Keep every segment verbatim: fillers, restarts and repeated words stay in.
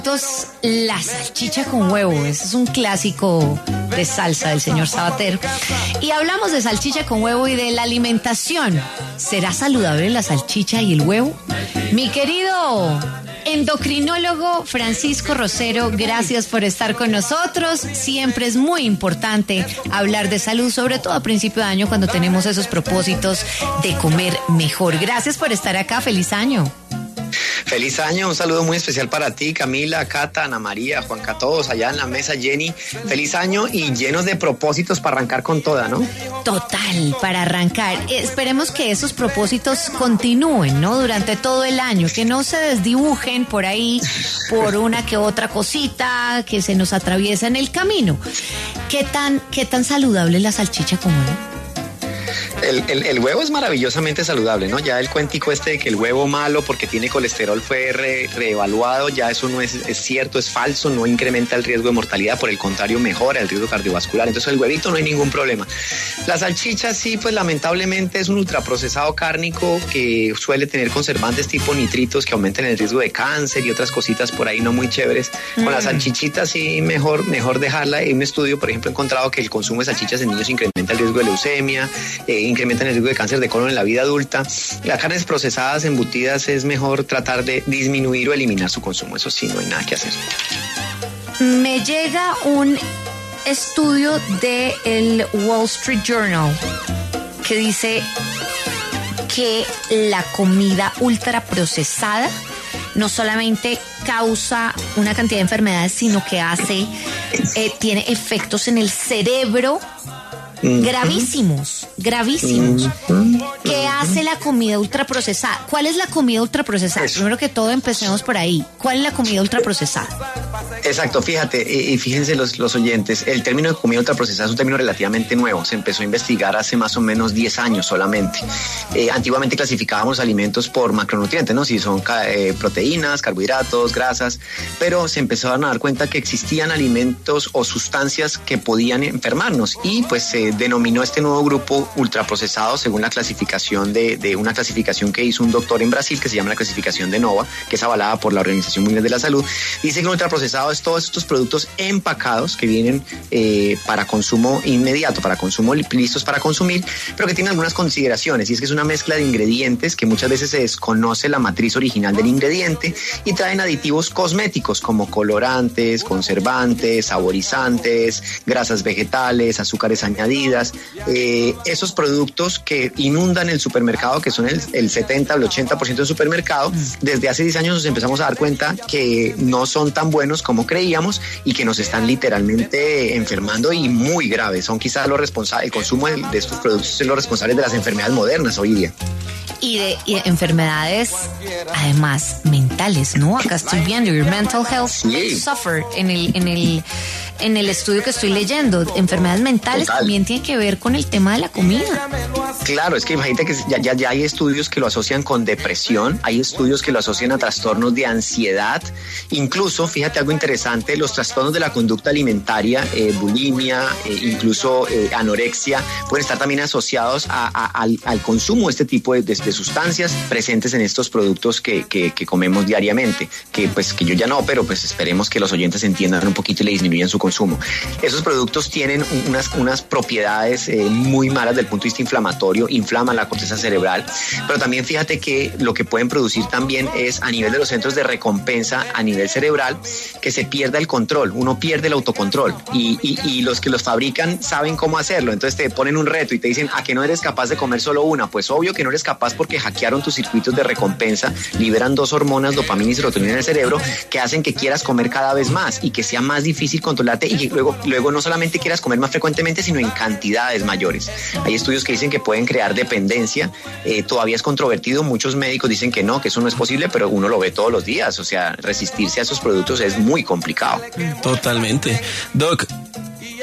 La salchicha con huevo, ese es un clásico de salsa del señor Sabater. Y hablamos de salchicha con huevo y de la alimentación. ¿Será saludable la salchicha y el huevo? Mi querido endocrinólogo Francisco Rosero, gracias por estar con nosotros. Siempre es muy importante hablar de salud, sobre todo a principio de año cuando tenemos esos propósitos de comer mejor. Gracias por estar acá, feliz año. Feliz año, un saludo muy especial para ti, Camila, Cata, Ana María, Juanca, todos allá en la mesa, Jenny. Feliz año y llenos de propósitos para arrancar con toda, ¿no? Total, para arrancar. Esperemos que esos propósitos continúen, ¿no? Durante todo el año, que no se desdibujen por ahí por una que otra cosita que se nos atraviesa en el camino. ¿Qué tan, qué tan saludable es la salchicha como no? El, el, el huevo es maravillosamente saludable, ¿no? Ya el cuentico este de que el huevo malo porque tiene colesterol fue re, reevaluado, ya eso no es, es cierto, es falso, no incrementa el riesgo de mortalidad, por el contrario mejora el riesgo cardiovascular, entonces el huevito no hay ningún problema. La salchicha sí, pues lamentablemente es un ultraprocesado cárnico que suele tener conservantes tipo nitritos que aumentan el riesgo de cáncer y otras cositas por ahí no muy chéveres. Mm. Con la salchichita sí mejor, mejor dejarla. En un estudio, por ejemplo, he encontrado que el consumo de salchichas en niños incrementa el riesgo de leucemia, eh, incrementan el riesgo de cáncer de colon en la vida adulta. Las carnes procesadas, embutidas, es mejor tratar de disminuir o eliminar su consumo. Eso sí, no hay nada que hacer. Me llega un estudio del Wall Street Journal que dice que la comida ultraprocesada no solamente causa una cantidad de enfermedades, sino que hace, eh, tiene efectos en el cerebro gravísimos, gravísimos. ¿Qué hace la comida ultraprocesada? ¿Cuál es la comida ultraprocesada? Eso. Primero que todo, empecemos por ahí. ¿Cuál es la comida ultraprocesada? Exacto, fíjate, y fíjense los, los oyentes, el término de comida ultraprocesada es un término relativamente nuevo, se empezó a investigar hace más o menos diez años solamente. Eh, antiguamente clasificábamos alimentos por macronutrientes, ¿no? Si son eh, proteínas, carbohidratos, grasas, pero se empezaron a dar cuenta que existían alimentos o sustancias que podían enfermarnos y pues se eh, denominó este nuevo grupo ultraprocesado según la clasificación de, de una clasificación que hizo un doctor en Brasil que se llama la clasificación de NOVA, que es avalada por la Organización Mundial de la Salud. Dice que un ultraprocesado es todos estos productos empacados que vienen eh, para consumo inmediato, para consumo listos para consumir, pero que tienen algunas consideraciones, y es que es una mezcla de ingredientes que muchas veces se desconoce la matriz original del ingrediente y traen aditivos cosméticos como colorantes, conservantes, saborizantes, grasas vegetales, azúcares añadidas, eh, esos productos que inundan el supermercado, que son el, el setenta o el ochenta por ciento del supermercado. Desde hace diez años nos empezamos a dar cuenta que no son tan buenos como creíamos y que nos están literalmente enfermando y muy graves. Son quizás los responsables, el consumo de, de estos productos es los responsables de las enfermedades modernas hoy día. Y de, y de enfermedades, además, mentales, ¿no? Acá estoy viendo, your mental health sí. suffer en el, en el, en el estudio que estoy leyendo. Enfermedades mentales Total. También tienen que ver con el tema de la comida. Claro, es que imagínate que ya, ya, ya hay estudios que lo asocian con depresión, hay estudios que lo asocian a trastornos de ansiedad, incluso, fíjate algo interesante, los trastornos de la conducta alimentaria, eh, bulimia, eh, incluso eh, anorexia, pueden estar también asociados a, a, al, al consumo de este tipo de, de, de sustancias presentes en estos productos que, que, que comemos diariamente, que pues que yo ya no, pero pues esperemos que los oyentes entiendan un poquito y le disminuyan su consumo. Esos productos tienen unas, unas propiedades eh, muy malas del punto de vista inflamatorio, inflaman la corteza cerebral, pero también fíjate que lo que pueden producir también es a nivel de los centros de recompensa a nivel cerebral, que se pierda el control, uno pierde el autocontrol y, y, y los que los fabrican saben cómo hacerlo, entonces te ponen un reto y te dicen, ¿a que no eres capaz de comer solo una? Pues obvio que no eres capaz porque hackearon tus circuitos de recompensa, liberan dos hormonas, dopamina y serotonina en el cerebro, que hacen que quieras comer cada vez más y que sea más difícil controlarte y que luego, luego no solamente quieras comer más frecuentemente, sino en cantidades mayores. Hay estudios que dicen que pueden crear dependencia, eh, todavía es controvertido, muchos médicos dicen que no, que eso no es posible, pero uno lo ve todos los días, o sea, resistirse a esos productos es muy complicado. Totalmente. Doc,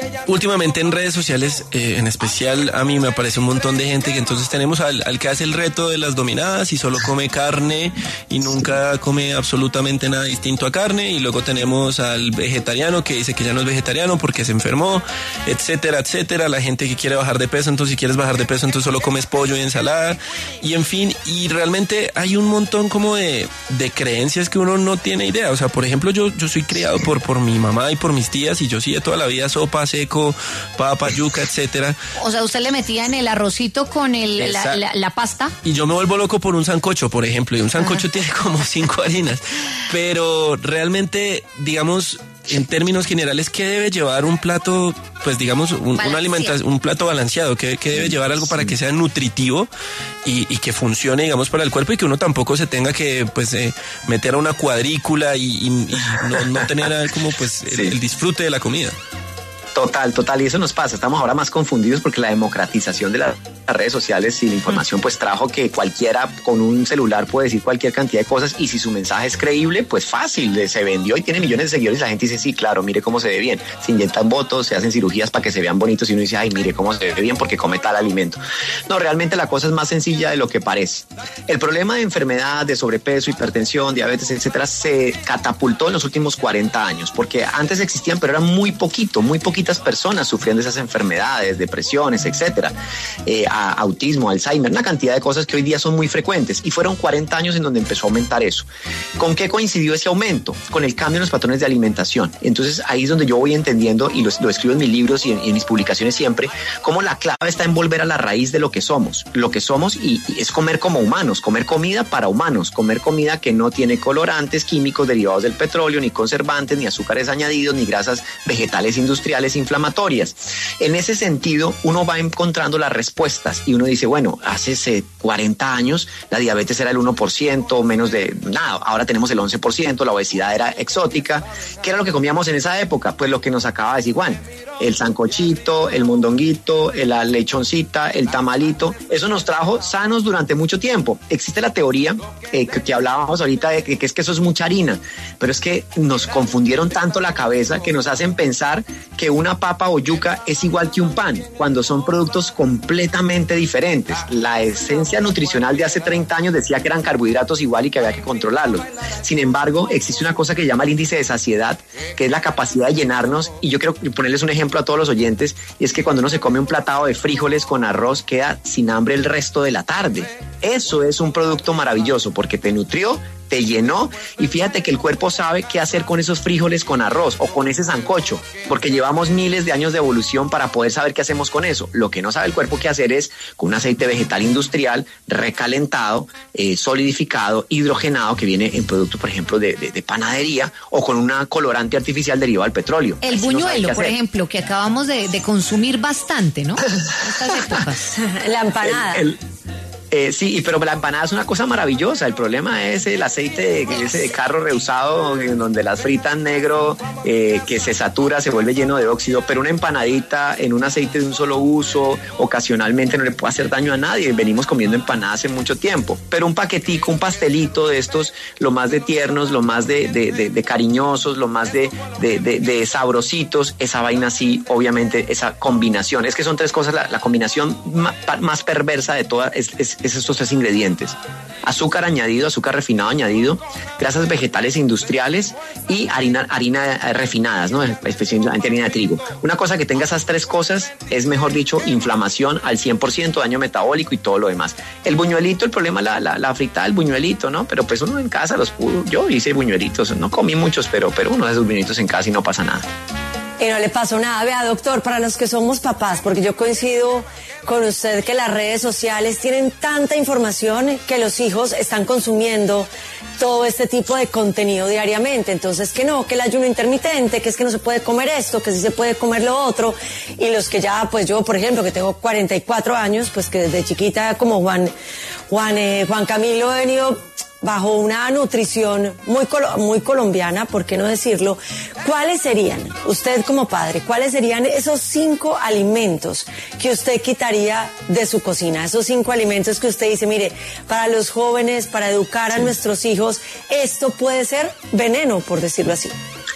últimamente en redes sociales, eh, en especial a mí me aparece un montón de gente que entonces tenemos al, al que hace el reto de las dominadas y solo come carne y nunca come absolutamente nada distinto a carne, y luego tenemos al vegetariano que dice que ya no es vegetariano porque se enfermó, etcétera, etcétera. La gente que quiere bajar de peso, entonces si quieres bajar de peso entonces solo comes pollo y ensalada, y en fin, y realmente hay un montón como de, de creencias que uno no tiene idea. O sea, por ejemplo, yo, yo soy criado por, por mi mamá y por mis tías, y yo sí de toda la vida sopa, seco, papa, yuca, etcétera. O sea, usted le metía en el arrocito con el, la, la, la pasta. Y yo me vuelvo loco por un sancocho, por ejemplo, y un sancocho Ajá. tiene como cinco harinas. Pero realmente, digamos, en términos generales, ¿qué debe llevar un plato, pues digamos, un, una alimentación, un plato balanceado? ¿Qué, qué debe llevar algo para que sea nutritivo y, y que funcione, digamos, para el cuerpo, y que uno tampoco se tenga que, pues, eh, meter a una cuadrícula y, y, y no, no tener como, pues, el, sí. el disfrute de la comida? Total, total, y eso nos pasa. Estamos ahora más confundidos porque la democratización de las redes sociales y la información pues trajo que cualquiera con un celular puede decir cualquier cantidad de cosas, y si su mensaje es creíble, pues fácil, se vendió y tiene millones de seguidores, y la gente dice, sí, claro, mire cómo se ve bien. Se inyectan votos, se hacen cirugías para que se vean bonitos, y uno dice, ay, mire cómo se ve bien porque come tal alimento. No, realmente la cosa es más sencilla de lo que parece. El problema de enfermedad, de sobrepeso, hipertensión, diabetes, etcétera, se catapultó en los últimos cuarenta años, porque antes existían, pero eran muy poquito, muy poquitas personas sufrían de esas enfermedades, depresiones, etcétera, eh, a, autismo, Alzheimer, una cantidad de cosas que hoy día son muy frecuentes, y fueron cuarenta años en donde empezó a aumentar eso. ¿Con qué coincidió ese aumento? Con el cambio en los patrones de alimentación. Entonces ahí es donde yo voy entendiendo, y lo, lo escribo en mis libros y en, y en mis publicaciones siempre, cómo la clave está en volver a la raíz de lo que somos. Lo que somos y, y es comer como humanos, comer comida para humanos, comer comida que no tiene colorantes químicos derivados del petróleo, ni conservantes, ni azúcares añadidos, ni grasas vegetales industriales inflamatorias. En ese sentido, uno va encontrando las respuestas, y uno dice, bueno, hace cuarenta años la diabetes era el uno por ciento, menos de nada, ahora tenemos el once por ciento, la obesidad era exótica. ¿Qué era lo que comíamos en esa época? Pues lo que nos acaba de decir Juan, el sancochito, el mondonguito, la lechoncita, el tamalito. Eso nos trajo sanos durante mucho tiempo. Existe la teoría eh, que, que hablábamos ahorita de que, que es que eso es mucha harina, pero es que nos confundieron tanto la cabeza que nos hacen pensar que una papa o yuca es igual que un pan, cuando son productos completamente diferentes. La esencia nutricional de hace treinta años decía que eran carbohidratos igual y que había que controlarlos. Sin embargo, existe una cosa que se llama el índice de saciedad, que es la capacidad de llenarnos, y yo quiero ponerles un ejemplo a todos los oyentes, y es que cuando uno se come un platado de frijoles con arroz, queda sin hambre el resto de la tarde. Eso es un producto maravilloso porque te nutrió, te llenó, y fíjate que el cuerpo sabe qué hacer con esos frijoles con arroz o con ese sancocho, porque llevamos miles de años de evolución para poder saber qué hacemos con eso. Lo que no sabe el cuerpo qué hacer es con un aceite vegetal industrial recalentado, eh, solidificado, hidrogenado, que viene en producto, por ejemplo, de, de, de panadería, o con un colorante artificial derivado del petróleo. El Así buñuelo, no por ejemplo, que acabamos de, de consumir bastante, ¿no? Estas épocas. La empanada. El, el, Eh, sí, pero la empanada es una cosa maravillosa. El problema es el aceite de, ese de carro rehusado, en donde las fritan negro, eh, que se satura, se vuelve lleno de óxido. Pero una empanadita en un aceite de un solo uso, ocasionalmente no le puede hacer daño a nadie. Venimos comiendo empanadas hace mucho tiempo. Pero un paquetico, un pastelito de estos, lo más de tiernos, lo más de, de, de, de cariñosos, lo más de, de, de, de sabrositos, esa vaina sí, obviamente, esa combinación. Es que son tres cosas, la, la combinación más, más perversa de todas es, es es estos tres ingredientes: azúcar añadido, azúcar refinado añadido, grasas vegetales industriales y harina, harina refinadas, ¿no? Especialmente harina de trigo. Una cosa que tenga esas tres cosas es, mejor dicho, inflamación al cien por ciento, daño metabólico y todo lo demás. El buñuelito, el problema, la, la, la fritada del buñuelito, ¿no? Pero pues uno en casa los pudo. Yo hice buñuelitos, no comí muchos, pero, pero uno de esos buñuelitos en casa y no pasa nada. Y no le pasó nada. Vea, doctor, para los que somos papás, porque yo coincido con usted que las redes sociales tienen tanta información que los hijos están consumiendo todo este tipo de contenido diariamente. Entonces, que no, que el ayuno intermitente, que es que no se puede comer esto, que sí se puede comer lo otro. Y los que ya, pues yo, por ejemplo, que tengo cuarenta y cuatro años, pues que desde chiquita, como Juan, Juan, eh, Juan Camilo, he venido bajo una nutrición muy, muy colombiana, ¿por qué no decirlo? ¿Cuáles serían, usted como padre, cuáles serían esos cinco alimentos que usted quitaría de su cocina? Esos cinco alimentos que usted dice, mire, para los jóvenes, para educar a sí. nuestros hijos, esto puede ser veneno, por decirlo así.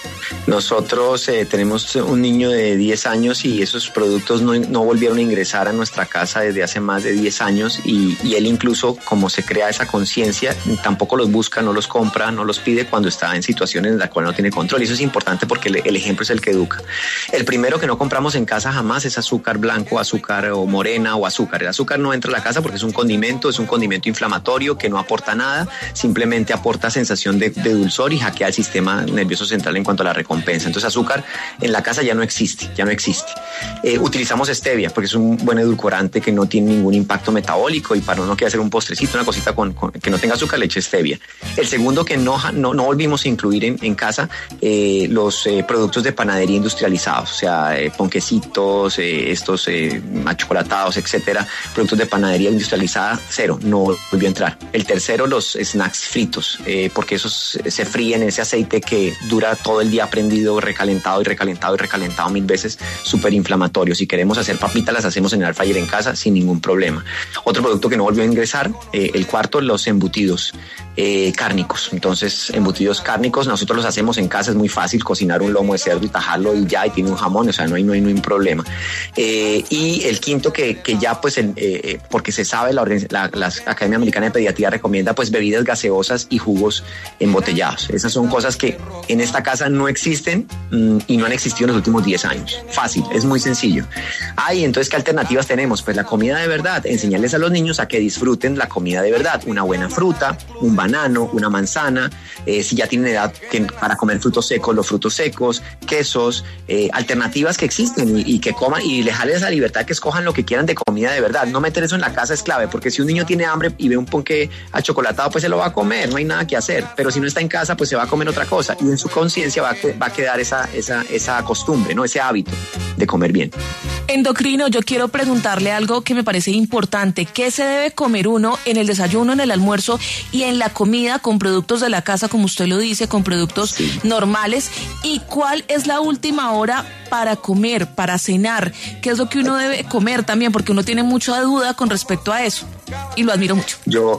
Nosotros eh, tenemos un niño de diez años y esos productos no, no volvieron a ingresar a nuestra casa desde hace más de diez años y, y él incluso, como se crea esa conciencia, tampoco los busca, no los compra, no los pide cuando está en situaciones en las cuales no tiene control. Y eso es importante porque el, el ejemplo es el que educa. El primero que no compramos en casa jamás es azúcar blanco, azúcar o morena o azúcar. El azúcar no entra a la casa porque es un condimento, es un condimento inflamatorio que no aporta nada, simplemente aporta sensación de, de dulzor y hackea el sistema nervioso central en cuanto a la recompensa. Entonces azúcar en la casa ya no existe, ya no existe. Eh, utilizamos stevia porque es un buen edulcorante que no tiene ningún impacto metabólico y para uno que hacer un postrecito, una cosita con, con, que no tenga azúcar, le eche stevia. El segundo que no, no, no volvimos a incluir en, en casa, eh, los eh, productos de panadería industrializados, o sea, eh, ponquecitos, eh, estos eh, achocolatados, etcétera, productos de panadería industrializada, cero, no volvió a entrar. El tercero, los snacks fritos, eh, porque esos se fríen en ese aceite que dura todo el día prendido, recalentado y recalentado y recalentado mil veces, súper inflamatorio. Si queremos hacer papitas, las hacemos en el air fryer en casa sin ningún problema. Otro producto que no volvió a ingresar, eh, el cuarto, los embutidos eh, cárnicos. Entonces, embutidos cárnicos, nosotros los hacemos en casa, es muy fácil cocinar un lomo de cerdo y tajarlo y ya, y tiene un jamón, o sea, no hay, no hay ningún problema. Eh, y el quinto que, que ya, pues, el, eh, porque se sabe, la, la, la Academia Americana de Pediatría recomienda, pues, bebidas gaseosas y jugos embotellados. Esas son cosas que en esta casa no existen mmm, y no han existido en los últimos diez años. Fácil, es muy sencillo. Ay, entonces, ¿qué alternativas tenemos? Pues la comida de verdad, enseñarles a los niños a que disfruten la comida de verdad, una buena fruta, un banano, una manzana, eh, si ya tienen edad que, para comer frutos secos, los frutos secos, quesos, eh, alternativas que existen y, y que coman y dejarles la libertad que escojan lo que quieran de comida de verdad. No meter eso en la casa es clave, porque si un niño tiene hambre y ve un ponqué achocolatado, pues se lo va a comer, no hay nada que hacer, pero si no está en casa, pues se va a comer otra cosa y en su conciencia va a, va a quedar esa, esa, esa costumbre, ¿no? Ese hábito de comer bien. Endocrino, yo quiero preguntarle algo que me parece importante. ¿Qué se debe comer uno en el desayuno, en el almuerzo y en la comida con productos de la casa, como usted lo dice, con productos sí. normales? ¿Y cuál es la última hora para comer, para cenar? ¿Qué es lo que uno debe comer también? Porque uno tiene mucha duda con respecto a eso. Y lo admiro mucho. Yo,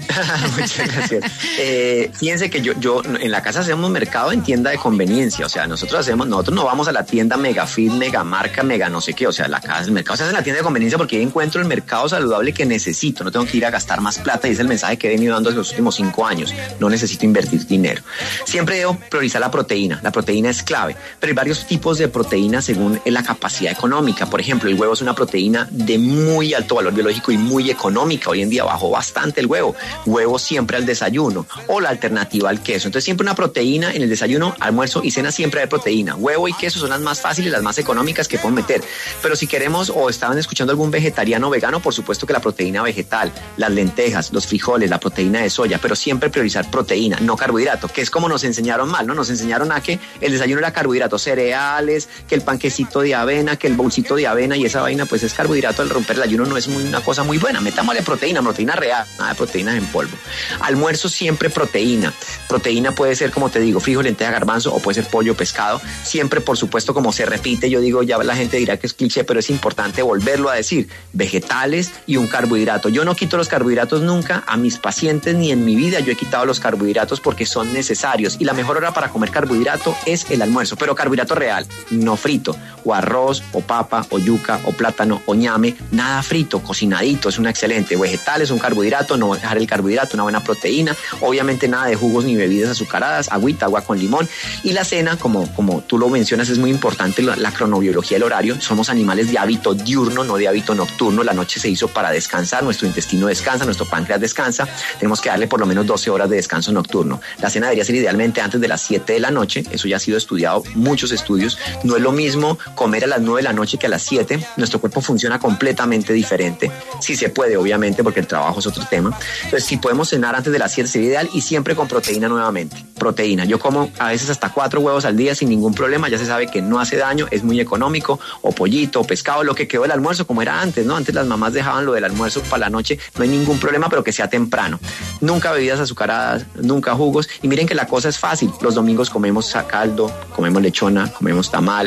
muchas gracias. Eh, fíjense que yo, yo en la casa hacemos mercado en tienda de conveniencia. O sea, nosotros hacemos, nosotros no vamos a la tienda mega fit, mega marca, mega no sé qué. O sea, la casa, el mercado se hace en la tienda de conveniencia porque yo encuentro el mercado saludable que necesito. No tengo que ir a gastar más plata y es el mensaje que he venido dando desde los últimos cinco años. No necesito invertir dinero. Siempre debo priorizar la proteína. La proteína es clave, pero hay varios tipos de proteína según la capacidad económica. Por ejemplo, el huevo es una proteína de muy alto valor biológico y muy económica. Hoy en día bajó bastante el huevo. Huevo siempre al desayuno o la alternativa al queso. Entonces siempre una proteína en el desayuno, almuerzo y cena, siempre hay proteína. Huevo y queso son las más fáciles, las más económicas que pueden meter. Pero si queremos o estaban escuchando algún vegetariano o vegano, por supuesto que la proteína vegetal, las lentejas, los frijoles, la proteína de soya, pero siempre priorizar proteína, no carbohidrato, que es como nos enseñaron mal, ¿no? Nos enseñaron a que el desayuno era carbohidrato, cereales, que el panquecito de avena, que el bolsito de avena y esa vaina, pues es carbohidrato. Al romper el ayuno no es muy, una cosa muy buena. Metámosle proteína, proteína real, nada de proteínas en polvo. Almuerzo siempre proteína. Proteína puede ser, como te digo, frijol, lenteja, garbanzo o puede ser pollo, pescado. Siempre, por supuesto, como se repite, yo digo, ya la gente dirá que es cliché, pero es importante volverlo a decir. Vegetales y un carbohidrato. Yo no quito los carbohidratos nunca a mis pacientes ni en mi vida. Yo he quitado los carbohidratos porque son necesarios y la mejor hora para comer carbohidrato es el almuerzo, pero carbohidrato real, no frito, o arroz, o papa, o yuca, o plátano, o ñame, nada frito, cocinadito, es una excelente. Vegetales, un carbohidrato, no dejar el carbohidrato, una buena proteína, obviamente nada de jugos ni bebidas azucaradas, agüita, agua con limón. Y la cena, como, como tú lo mencionas, es muy importante la, la cronobiología del horario. Somos animales de hábito diurno, no de hábito nocturno. La noche se hizo para descansar, nuestro intestino descansa, nuestro páncreas descansa, tenemos que darle por lo menos doce horas de descanso nocturno. La cena debería ser idealmente antes de las siete de la noche, eso ya ha sido estudiado, muchos estudios. No es lo mismo comer a las nueve de la noche que a las siete, nuestro cuerpo funciona completamente diferente. Sí se puede, obviamente, porque el trabajo es otro tema. Entonces, si podemos cenar antes de las siete sería ideal y siempre con proteína nuevamente. Proteína. Yo como a veces hasta cuatro huevos al día sin ningún problema, ya se sabe que no hace daño, es muy económico, o pollito, o pescado, lo que quedó del almuerzo, como era antes, ¿no? Antes las mamás dejaban lo del almuerzo para la noche, no hay ningún problema, pero que sea temprano. Nunca bebidas azucaradas, nunca jugos, y miren que la cosa es fácil. Los domingos comemos caldo, comemos lechona, comemos tamal,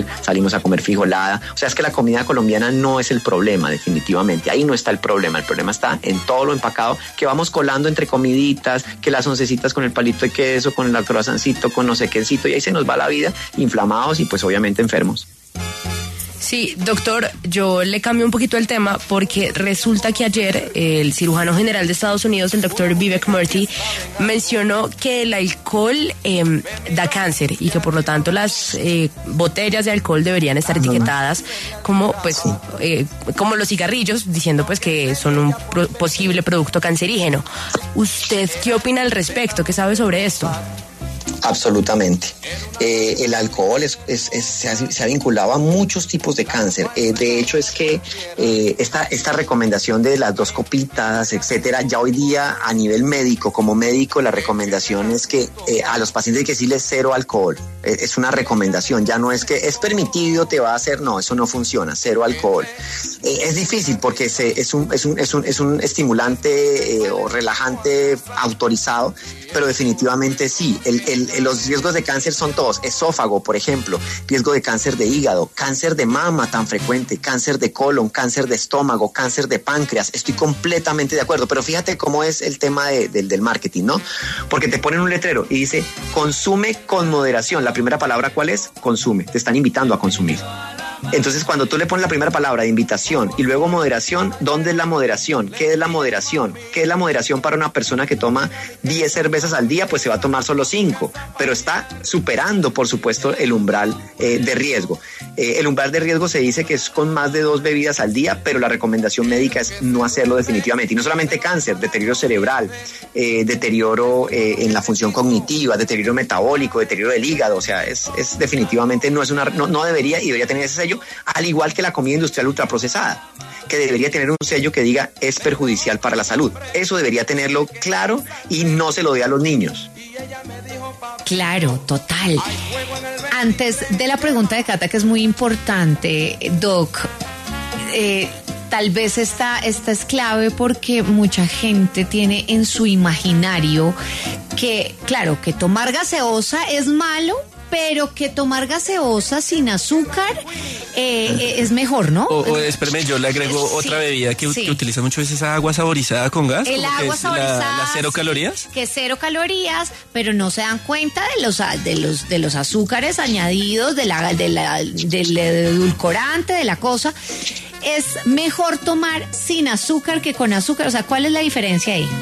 sal, salimos a comer frijolada. O sea, es que la comida colombiana no es el problema, definitivamente. Ahí no está el problema. El problema está en todo lo empacado que vamos colando entre comiditas, que las oncecitas con el palito de queso, con el croissancito, con no sé quécito, y ahí se nos va la vida, inflamados y pues obviamente enfermos. Sí, doctor, yo le cambio un poquito el tema porque resulta que ayer el cirujano general de Estados Unidos, el doctor Vivek Murthy, mencionó que el alcohol eh, da cáncer y que por lo tanto las eh, botellas de alcohol deberían estar etiquetadas como pues eh, como los cigarrillos, diciendo pues que son un pro- posible producto cancerígeno. ¿Usted qué opina al respecto? ¿Qué sabe sobre esto? Absolutamente. Eh, el alcohol es, es, es, se, ha, se ha vinculado a muchos tipos de cáncer. Eh, de hecho, es que eh, esta, esta recomendación de las dos copitas, etcétera, ya hoy día a nivel médico, como médico, la recomendación es que eh, a los pacientes hay que decirles cero alcohol. Eh, es una recomendación, ya no es que es permitido, te va a hacer, no, eso no funciona, cero alcohol. Eh, es difícil porque se, es, un, es, un, es, un, es un estimulante eh, o relajante autorizado, pero definitivamente sí. El, el, los riesgos de cáncer son todos: esófago, por ejemplo, riesgo de cáncer de hígado, cáncer de mama tan frecuente, cáncer de colon, cáncer de estómago, cáncer de páncreas. Estoy completamente de acuerdo, pero fíjate cómo es el tema de, de, del marketing, ¿no? Porque te ponen un letrero y dice, consume con moderación. La primera palabra, ¿cuál es? Consume. Te están invitando a consumir. Entonces, cuando tú le pones la primera palabra de invitación y luego moderación, ¿dónde es la moderación? ¿Qué es la moderación? ¿Qué es la moderación para una persona que toma diez cervezas al día? Pues se va a tomar solo cinco, pero está superando, por supuesto, el umbral eh, de riesgo. Eh, el umbral de riesgo se dice que es con más de dos bebidas al día, pero la recomendación médica es no hacerlo definitivamente. Y no solamente cáncer, deterioro cerebral, eh, deterioro eh, en la función cognitiva, deterioro metabólico, deterioro del hígado. O sea, es, es definitivamente no es una, no, no debería y debería tener ese sello, al igual que la comida industrial ultraprocesada, que debería tener un sello que diga es perjudicial para la salud. Eso debería tenerlo claro y no se lo dé a los niños. Claro, total. Antes de la pregunta de Cata, que es muy importante, Doc, eh, tal vez esta, esta es clave porque mucha gente tiene en su imaginario que, claro, que tomar gaseosa es malo, pero que tomar gaseosa sin azúcar eh, es mejor, ¿no? O, o espérame, yo le agrego Sí, otra bebida que, sí. que utiliza mucho veces, esa agua saborizada con gas. El como que agua es la- saborizada, la cero sí, calorías. que es cero calorías, pero no se dan cuenta de los de los de los azúcares añadidos, de la, de la del edulcorante, de la cosa. Es mejor tomar sin azúcar que con azúcar. O sea, ¿cuál es la diferencia ahí?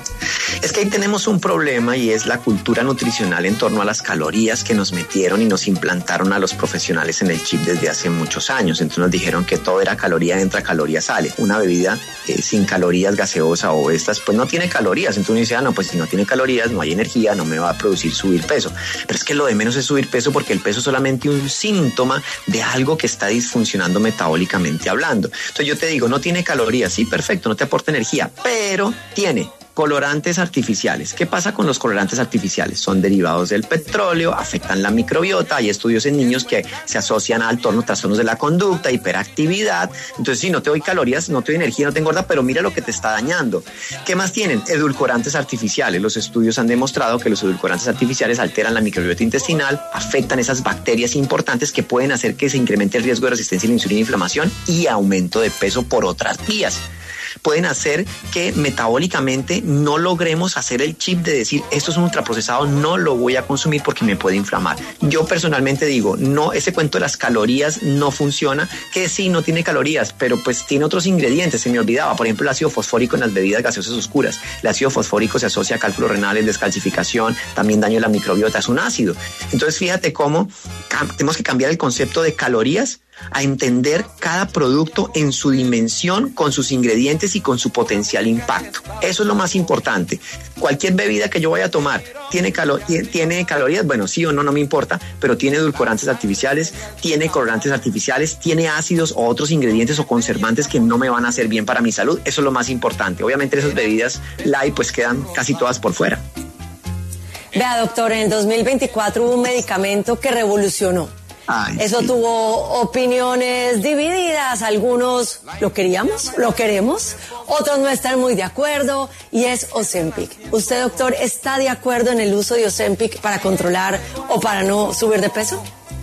Es que ahí tenemos un problema y es la cultura nutricional en torno a las calorías que nos metieron y nos implantaron a los profesionales en el chip desde hace muchos años. Entonces nos dijeron que todo era caloría entra, caloría sale. Una bebida eh, sin calorías, gaseosa o estas, pues no tiene calorías. Entonces uno dice, ah, no, pues si no tiene calorías, no hay energía, no me va a producir subir peso. Pero es que lo de menos es subir peso porque el peso es solamente un síntoma de algo que está disfuncionando metabólicamente hablando. Entonces yo te digo, no tiene calorías, sí, perfecto, no te aporta energía, pero tiene colorantes artificiales. ¿Qué pasa con los colorantes artificiales? Son derivados del petróleo, afectan la microbiota. Hay estudios en niños que se asocian al trastorno, trastornos de la conducta, hiperactividad. Entonces, sí, no te doy calorías, no te doy energía, no te engorda, pero mira lo que te está dañando. ¿Qué más tienen? Edulcorantes artificiales. Los estudios han demostrado que los edulcorantes artificiales alteran la microbiota intestinal, afectan esas bacterias importantes que pueden hacer que se incremente el riesgo de resistencia a la insulina e inflamación y aumento de peso por otras vías. Pueden hacer que metabólicamente no logremos hacer el chip de decir esto es un ultraprocesado, no lo voy a consumir porque me puede inflamar. Yo personalmente digo, no, ese cuento de las calorías no funciona, que sí, no tiene calorías, pero pues tiene otros ingredientes, se me olvidaba, por ejemplo el ácido fosfórico en las bebidas gaseosas oscuras. El ácido fosfórico se asocia a cálculos renales, descalcificación, también daño de la microbiota, es un ácido. Entonces fíjate cómo tenemos que cambiar el concepto de calorías a entender cada producto en su dimensión, con sus ingredientes y con su potencial impacto. Eso es lo más importante. Cualquier bebida que yo vaya a tomar, ¿tiene, calo- ¿tiene calorías? Bueno, sí o no, no me importa, pero tiene edulcorantes artificiales, tiene colorantes artificiales, tiene ácidos o otros ingredientes o conservantes que no me van a hacer bien para mi salud. Eso es lo más importante. Obviamente esas bebidas light pues quedan casi todas por fuera. Vea, doctor, en el dos mil veinticuatro hubo un medicamento que revolucionó. Ay, Eso sí. tuvo opiniones divididas, algunos lo queríamos, lo queremos, otros no están muy de acuerdo, y es Ozempic. ¿Usted, doctor, está de acuerdo en el uso de Ozempic para controlar o para no subir de peso?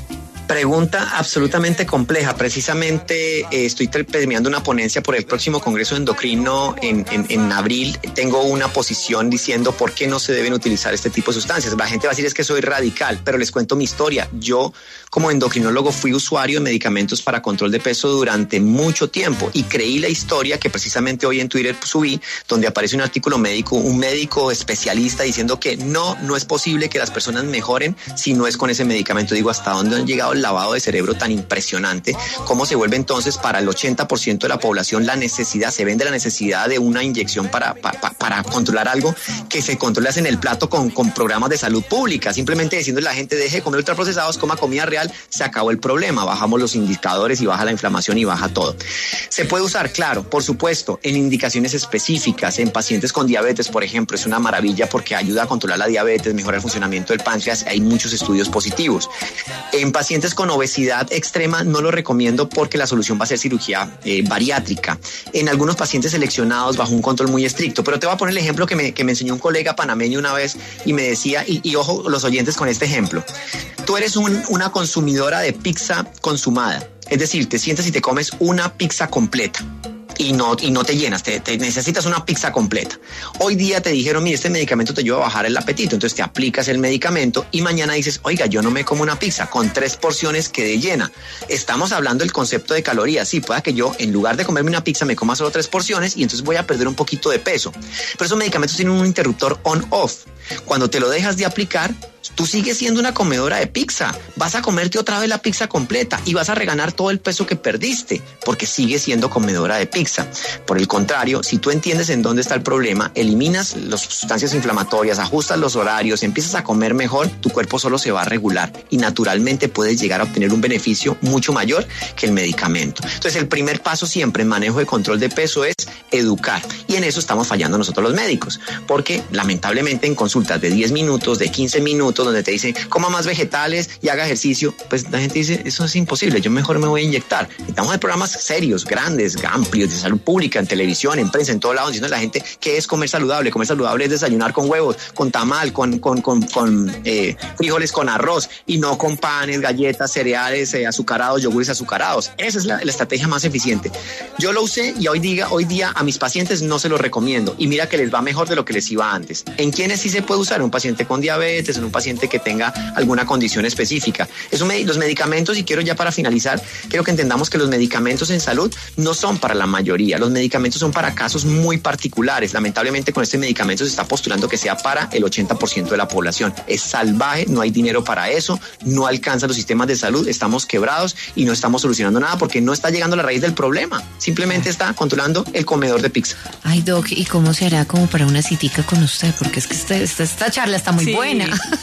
Pregunta absolutamente compleja. Precisamente eh, estoy terminando una ponencia por el próximo Congreso Endocrino en, en, en abril. Tengo una posición diciendo por qué no se deben utilizar este tipo de sustancias. La gente va a decir es que soy radical, pero les cuento mi historia. Yo, como endocrinólogo, fui usuario de medicamentos para control de peso durante mucho tiempo y creí la historia que precisamente hoy en Twitter subí, donde aparece un artículo médico, un médico especialista diciendo que no, no es posible que las personas mejoren si no es con ese medicamento. Digo, ¿hasta dónde han llegado el lavado de cerebro tan impresionante? ¿Cómo se vuelve entonces para el ochenta por ciento de la población la necesidad, se vende la necesidad de una inyección para, para, para controlar algo que se controla en el plato con, con programas de salud pública? Simplemente diciéndole a la gente deje de comer ultraprocesados, coma comida real, se acabó el problema, bajamos los indicadores y baja la inflamación y baja todo. ¿Se puede usar? Claro, por supuesto, en indicaciones específicas, en pacientes con diabetes, por ejemplo, es una maravilla porque ayuda a controlar la diabetes, mejora el funcionamiento del páncreas, hay muchos estudios positivos. En pacientes con obesidad extrema no lo recomiendo porque la solución va a ser cirugía eh, bariátrica. En algunos pacientes seleccionados bajo un control muy estricto, pero te voy a poner el ejemplo que me, que me enseñó un colega panameño una vez y me decía, y, y ojo los oyentes con este ejemplo, tú eres un, una consumidora de pizza consumada, es decir, te sientas y te comes una pizza completa. Y no, y no te llenas, te, te necesitas una pizza completa. Hoy día te dijeron, mire, este medicamento te ayuda a bajar el apetito, entonces te aplicas el medicamento y mañana dices, oiga, yo no me como una pizza, con tres porciones quedé llena. Estamos hablando del concepto de calorías, sí, pueda que yo en lugar de comerme una pizza me coma solo tres porciones y entonces voy a perder un poquito de peso. Pero esos medicamentos tienen un interruptor on-off. Cuando te lo dejas de aplicar, tú sigues siendo una comedora de pizza, vas a comerte otra vez la pizza completa y vas a reganar todo el peso que perdiste porque sigues siendo comedora de pizza. Por el contrario, si tú entiendes en dónde está el problema, eliminas las sustancias inflamatorias, ajustas los horarios, empiezas a comer mejor, tu cuerpo solo se va a regular y naturalmente puedes llegar a obtener un beneficio mucho mayor que el medicamento. Entonces, el primer paso siempre en manejo de control de peso es educar, y en eso estamos fallando nosotros los médicos, porque lamentablemente en consultas de diez minutos, de quince minutos, donde te dicen coma más vegetales y haga ejercicio, pues la gente dice eso es imposible, yo mejor me voy a inyectar. Estamos en programas serios, grandes, amplios, de salud pública, en televisión, en prensa, en todo lado, diciendo a la gente qué es comer saludable. Comer saludable es desayunar con huevos, con tamal, con, con, con, con eh, frijoles con arroz y no con panes, galletas, cereales, eh, azucarados, yogures azucarados. Esa es la, la estrategia más eficiente. Yo lo usé y hoy día, hoy día a mis pacientes no se lo recomiendo y mira que les va mejor de lo que les iba antes. ¿En quiénes sí se puede usar? En un paciente con diabetes, en un paciente que tenga alguna condición específica. Eso me, los medicamentos, y quiero ya para finalizar, quiero que entendamos que los medicamentos en salud no son para la mayoría. Los medicamentos son para casos muy particulares. Lamentablemente con este medicamento se está postulando que sea para el ochenta por ciento de la población. Es salvaje, no hay dinero para eso, no alcanza los sistemas de salud, estamos quebrados y no estamos solucionando nada porque no está llegando a la raíz del problema. Simplemente está controlando el comedor de pizza. Ay, Doc, ¿y cómo se hará como para una citica con usted? Porque es que este, esta, esta charla está muy Sí. buena.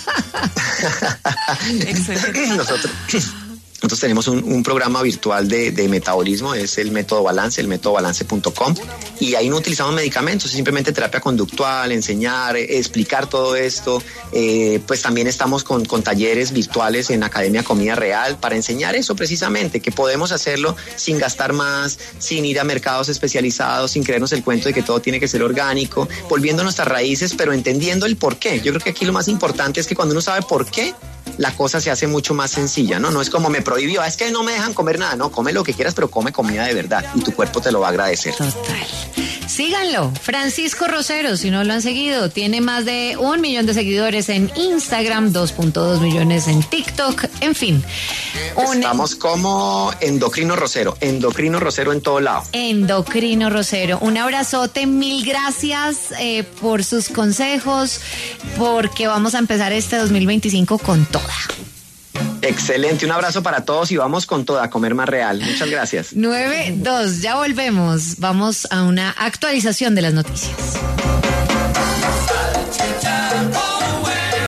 Excelente. Nosotros... Nosotros tenemos un, un programa virtual de, de metabolismo, es el método Balance, el método balance punto com, y ahí no utilizamos medicamentos, es simplemente terapia conductual, enseñar, eh, explicar todo esto. Eh, pues también estamos con, con talleres virtuales en Academia Comida Real para enseñar eso precisamente, que podemos hacerlo sin gastar más, sin ir a mercados especializados, sin creernos el cuento de que todo tiene que ser orgánico, volviendo a nuestras raíces, pero entendiendo el por qué. Yo creo que aquí lo más importante es que cuando uno sabe por qué, la cosa se hace mucho más sencilla, ¿no? No es como me prohibió, es que no me dejan comer nada, no, come lo que quieras, pero come comida de verdad y tu cuerpo te lo va a agradecer. Total. Síganlo, Francisco Rosero, si no lo han seguido, tiene más de un millón de seguidores en Instagram, dos punto dos millones en TikTok, en fin. Un Estamos como Endocrino Rosero, Endocrino Rosero en todo lado. Endocrino Rosero, un abrazote, mil gracias eh, por sus consejos, porque vamos a empezar este dos mil veinticinco con toda. Excelente, un abrazo para todos y vamos con toda, a comer más real. Muchas gracias. nueve dos, ya volvemos. Vamos a una actualización de las noticias.